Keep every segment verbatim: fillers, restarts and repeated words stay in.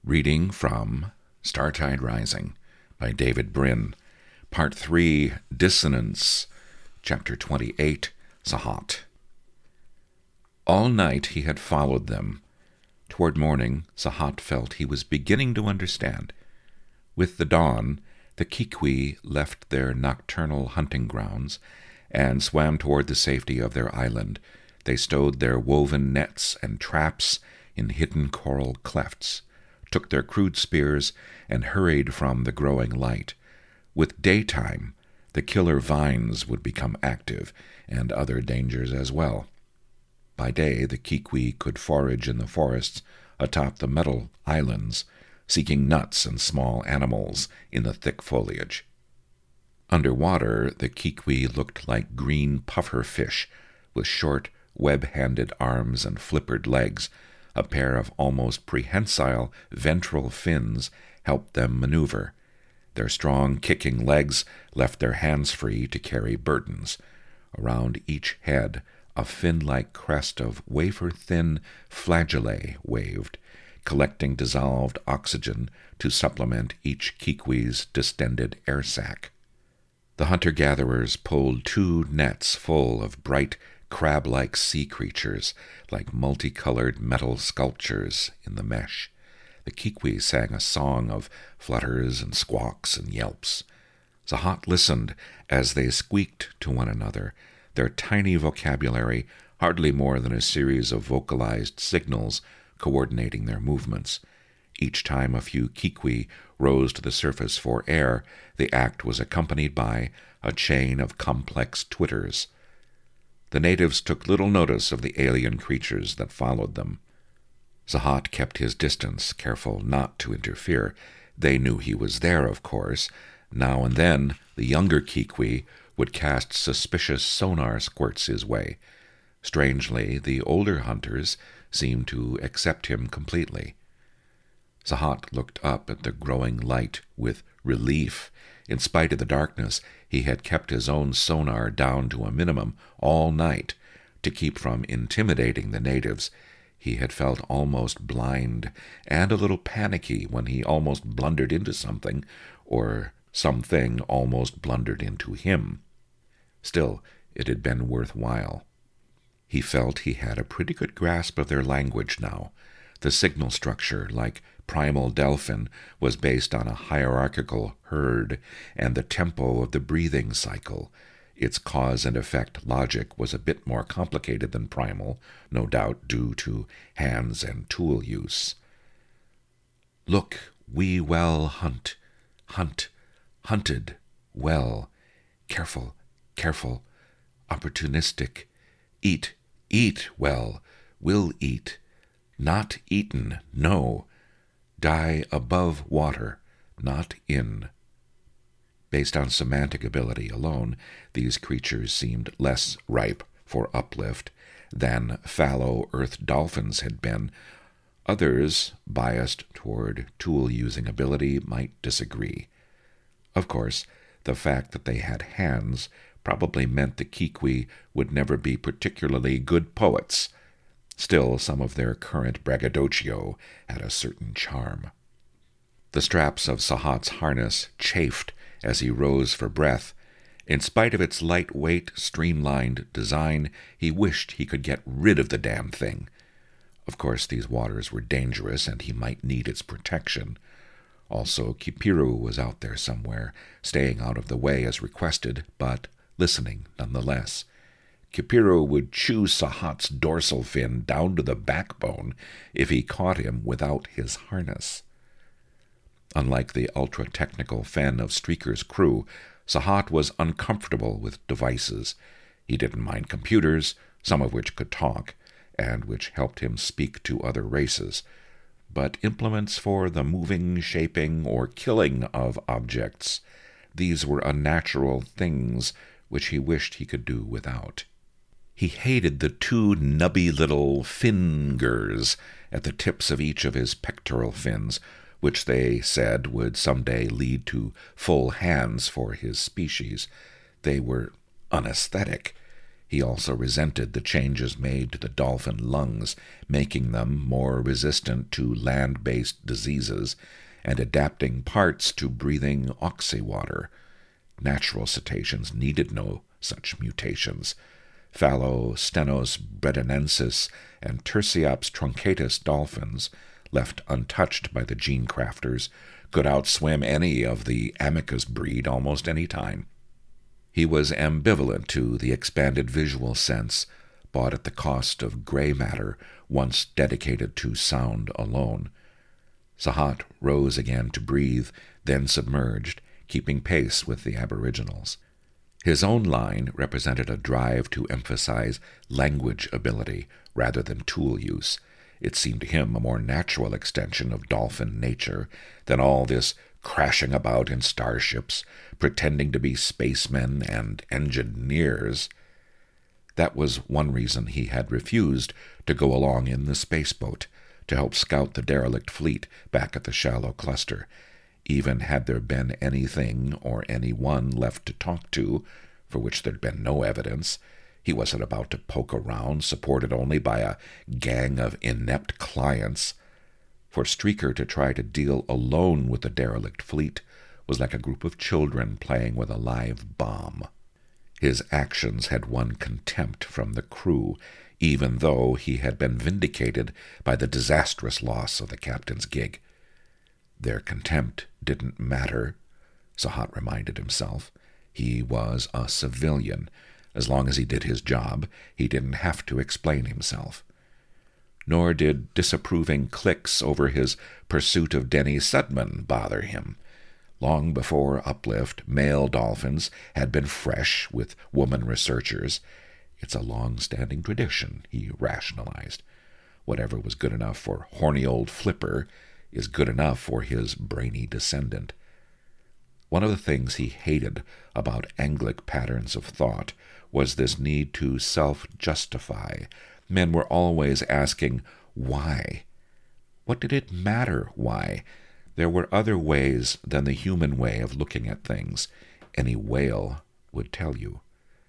Reading from Startide Rising by David Brin, Part three, Dissonance, Chapter twenty-eight, Sahat. All night he had followed them. Toward morning, Sahat felt he was beginning to understand. With the dawn, the Kikwi left their nocturnal hunting grounds and swam toward the safety of their island. They stowed their woven nets and traps in hidden coral clefts, took their crude spears, and hurried from the growing light. With daytime, the killer vines would become active, and other dangers as well. By day, the Kikwi could forage in the forests atop the metal islands, seeking nuts and small animals in the thick foliage. Underwater, the Kikwi looked like green puffer fish, with short, web-handed arms and flippered legs. A pair of almost prehensile ventral fins helped them maneuver. Their strong, kicking legs left their hands free to carry burdens. Around each head, a fin-like crest of wafer-thin flagellae waved, collecting dissolved oxygen to supplement each Kikwi's distended air sac. The hunter-gatherers pulled two nets full of bright, crab-like sea creatures, like multicolored metal sculptures in the mesh. The Kikwi sang a song of flutters and squawks and yelps. Sahat listened as they squeaked to one another, their tiny vocabulary hardly more than a series of vocalized signals coordinating their movements. Each time a few Kikwi rose to the surface for air, the act was accompanied by a chain of complex twitters. The natives took little notice of the alien creatures that followed them. Sahat kept his distance, careful not to interfere. They knew he was there, of course. Now and then, the younger Kikwi would cast suspicious sonar squirts his way. Strangely, the older hunters seemed to accept him completely. Sahat looked up at the growing light with relief. In spite of the darkness, he had kept his own sonar down to a minimum all night to keep from intimidating the natives. He had felt almost blind and a little panicky when he almost blundered into something, or something almost blundered into him. Still, it had been worthwhile. He felt he had a pretty good grasp of their language now. The signal structure, like primal Delphin, was based on a hierarchical herd and the tempo of the breathing cycle. Its cause and effect logic was a bit more complicated than primal, no doubt due to hands and tool use. Look, we well hunt, hunt, hunted, well, careful, careful, opportunistic, eat, eat well, will eat, not eaten, no, die above water, not in. Based on semantic ability alone, these creatures seemed less ripe for uplift than fallow earth dolphins had been. Others, biased toward tool-using ability, might disagree. Of course, the fact that they had hands probably meant the Kikwi would never be particularly good poets. Still, some of their current braggadocio had a certain charm. The straps of Sahat's harness chafed as he rose for breath. In spite of its lightweight, streamlined design, he wished he could get rid of the damn thing. Of course, these waters were dangerous, and he might need its protection. Also, Kipiru was out there somewhere, staying out of the way as requested, but listening nonetheless. Kipiru would chew Sahat's dorsal fin down to the backbone if he caught him without his harness. Unlike the ultra-technical Fen of Streaker's crew, Sahat was uncomfortable with devices. He didn't mind computers, some of which could talk, and which helped him speak to other races. But implements for the moving, shaping, or killing of objects, these were unnatural things which he wished he could do without. He hated the two nubby little fingers at the tips of each of his pectoral fins, which they said would someday lead to full hands for his species. They were unaesthetic. He also resented the changes made to the dolphin lungs, making them more resistant to land-based diseases and adapting parts to breathing oxywater. Natural cetaceans needed no such mutations. Phallostenos bredonensis and Tursiops truncatus dolphins, left untouched by the gene crafters, could outswim any of the amicus breed almost any time. He was ambivalent to the expanded visual sense, bought at the cost of gray matter once dedicated to sound alone. Sahat rose again to breathe, then submerged, keeping pace with the aboriginals. His own line represented a drive to emphasize language ability rather than tool use. It seemed to him a more natural extension of dolphin nature than all this crashing about in starships, pretending to be spacemen and engineers. That was one reason he had refused to go along in the spaceboat, to help scout the derelict fleet back at the shallow cluster. Even had there been anything or anyone left to talk to, for which there'd been no evidence, he wasn't about to poke around, supported only by a gang of inept clients. For Streaker to try to deal alone with the derelict fleet was like a group of children playing with a live bomb. His actions had won contempt from the crew, even though he had been vindicated by the disastrous loss of the captain's gig. Their contempt didn't matter, Sahat reminded himself. He was a civilian. As long as he did his job, he didn't have to explain himself. Nor did disapproving cliques over his pursuit of Denny Sudman bother him. Long before Uplift, male dolphins had been fresh with woman researchers. It's a long-standing tradition, he rationalized. Whatever was good enough for horny old Flipper is good enough for his brainy descendant. One of the things he hated about Anglic patterns of thought was this need to self-justify. Men were always asking, why? What did it matter why? There were other ways than the human way of looking at things. Any whale would tell you.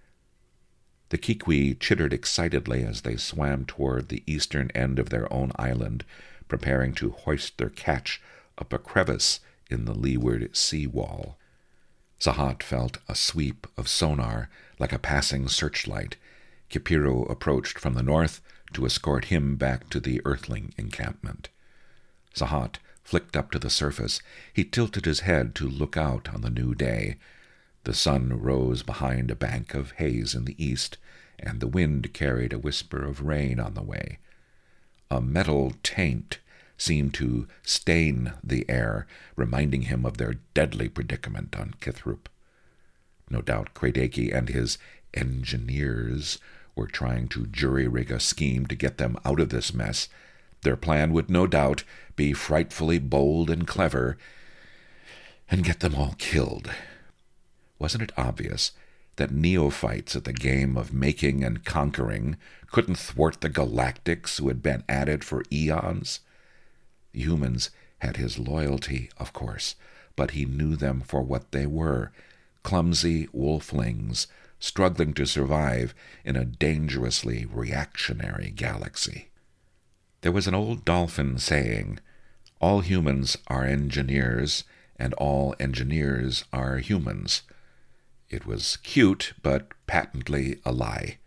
The Kiwi chittered excitedly as they swam toward the eastern end of their own island, preparing to hoist their catch up a crevice in the leeward sea wall. Sahat felt a sweep of sonar like a passing searchlight. Kipiro approached from the north to escort him back to the Earthling encampment. Sahat flicked up to the surface. He tilted his head to look out on the new day. The sun rose behind a bank of haze in the east, and the wind carried a whisper of rain on the way. A metal taint seemed to stain the air, reminding him of their deadly predicament on Kithrup. No doubt Kradaki and his engineers were trying to jury-rig a scheme to get them out of this mess. Their plan would no doubt be frightfully bold and clever, and get them all killed. Wasn't it obvious that neophytes at the game of making and conquering couldn't thwart the galactics who had been at it for eons? The humans had his loyalty, of course, but he knew them for what they were, clumsy wolflings struggling to survive in a dangerously reactionary galaxy. There was an old dolphin saying, "All humans are engineers, and all engineers are humans." It was cute, but patently a lie.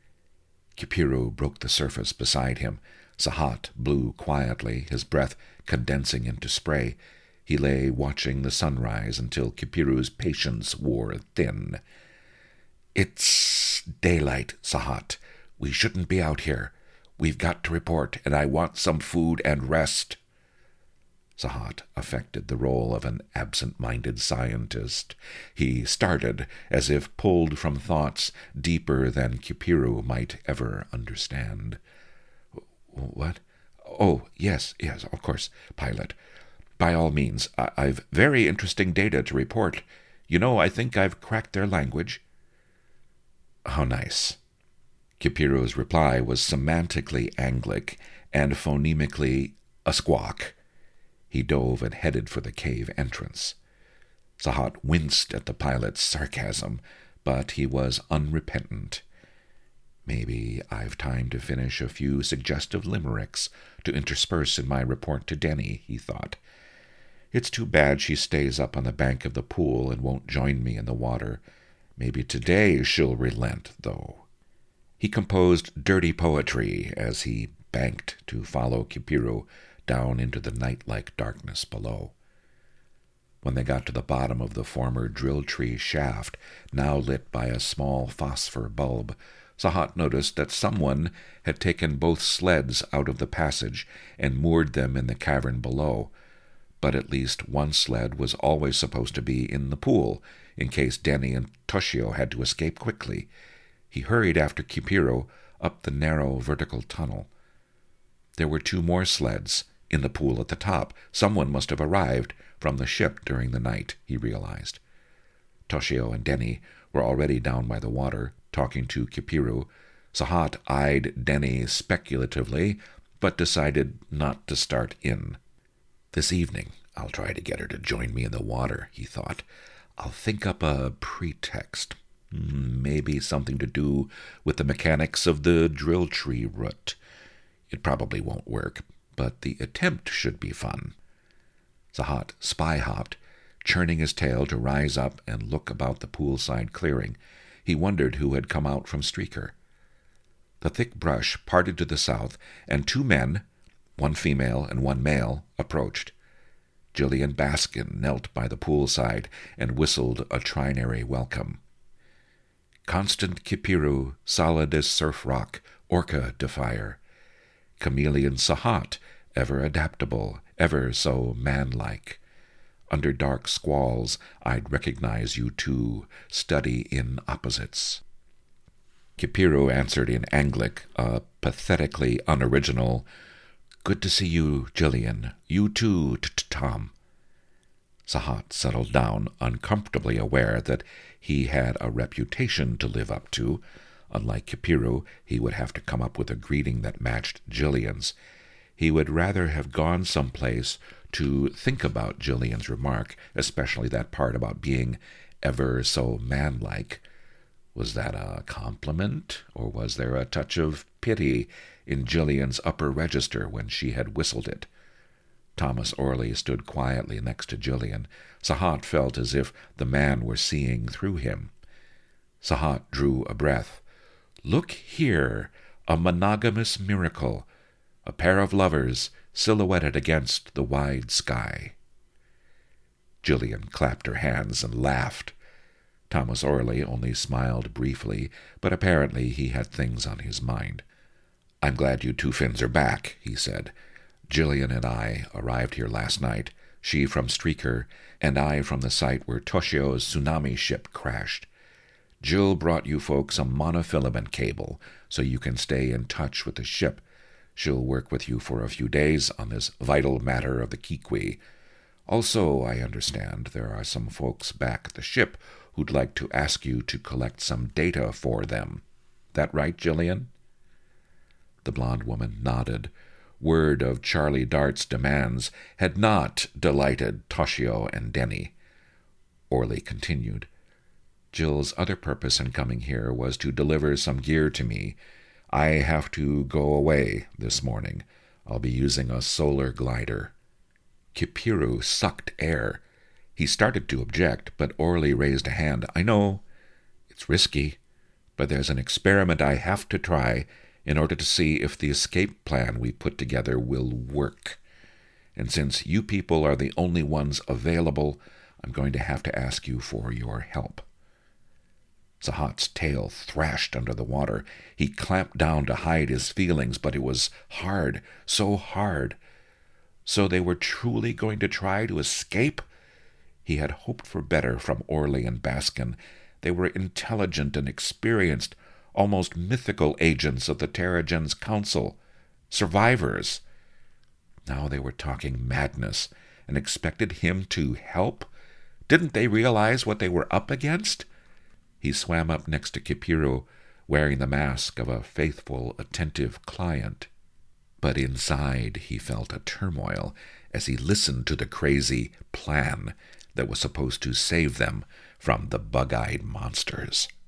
Kipiro broke the surface beside him. Sahat blew quietly, his breath condensing into spray. He lay watching the sunrise until Kipiro's patience wore thin. "It's daylight, Sahat. We shouldn't be out here. We've got to report, and I want some food and rest." Sahat affected the role of an absent-minded scientist. He started as if pulled from thoughts deeper than Kipiro might ever understand. "What? Oh, yes, yes, of course, pilot. By all means, I- I've very interesting data to report. You know, I think I've cracked their language." "How nice." Kipiro's reply was semantically Anglic and phonemically a squawk. He dove and headed for the cave entrance. Sahat winced at the pilot's sarcasm, but he was unrepentant. Maybe I've time to finish a few suggestive limericks to intersperse in my report to Denny, he thought. It's too bad she stays up on the bank of the pool and won't join me in the water. Maybe today she'll relent, though. He composed dirty poetry as he banked to follow Kipiru down into the night-like darkness below. When they got to the bottom of the former drill tree shaft, now lit by a small phosphor bulb, Sahat noticed that someone had taken both sleds out of the passage and moored them in the cavern below, but at least one sled was always supposed to be in the pool, in case Denny and Toshio had to escape quickly. He hurried after Kipiru up the narrow vertical tunnel. There were two more sleds in the pool at the top. Someone must have arrived from the ship during the night, he realized. Toshio and Denny were already down by the water, talking to Kipiru. Sahat eyed Denny speculatively, but decided not to start in. This evening I'll try to get her to join me in the water, he thought. I'll think up a pretext. Maybe something to do with the mechanics of the drill tree root. It probably won't work, but the attempt should be fun. Sahat spy-hopped, churning his tail to rise up and look about the poolside clearing. He wondered who had come out from Streaker. The thick brush parted to the south, and two men, one female and one male, approached. Gillian Baskin knelt by the poolside and whistled a trinary welcome. Constant Kipiru, solid as surf rock, orca defier. Chameleon Sahat, ever adaptable, ever so manlike. Under dark squalls I'd recognize you two, study in opposites. Kipiru answered in Anglic, a pathetically unoriginal, Good to see you, Gillian. You too, Tom. Sahat settled down, uncomfortably aware that he had a reputation to live up to. Unlike Kipiru, he would have to come up with a greeting that matched Gillian's. He would rather have gone someplace to think about Gillian's remark, especially that part about being ever so manlike. Was that a compliment, or was there a touch of pity in Gillian's upper register when she had whistled it? Thomas Orley stood quietly next to Gillian. Sahat felt as if the man were seeing through him. Sahat drew a breath. Look here, a monogamous miracle, a pair of lovers silhouetted against the wide sky. Gillian clapped her hands and laughed. Thomas Orley only smiled briefly, but apparently he had things on his mind. I'm glad you two Finns are back, he said. Gillian and I arrived here last night, she from Streaker, and I from the site where Toshio's tsunami ship crashed. Jill brought you folks a monofilament cable, so you can stay in touch with the ship. She'll work with you for a few days on this vital matter of the Kiqui. Also, I understand there are some folks back at the ship who'd like to ask you to collect some data for them. That right, Gillian? The blonde woman nodded. Word of Charlie Dart's demands had not delighted Toshio and Denny. Orley continued. Jill's other purpose in coming here was to deliver some gear to me. I have to go away this morning. I'll be using a solar glider. Kipiru sucked air. He started to object, but Orley raised a hand. I know, it's risky, but there's an experiment I have to try in order to see if the escape plan we put together will work. And since you people are the only ones available, I'm going to have to ask you for your help. Sahat's tail thrashed under the water. He clamped down to hide his feelings, but it was hard, so hard. So they were truly going to try to escape? He had hoped for better from Orley and Baskin. They were intelligent and experienced, almost mythical agents of the Terrigen's Council, survivors. Now they were talking madness and expected him to help. Didn't they realize what they were up against? He swam up next to Kipiru, wearing the mask of a faithful, attentive client. But inside he felt a turmoil as he listened to the crazy plan that was supposed to save them from the bug-eyed monsters.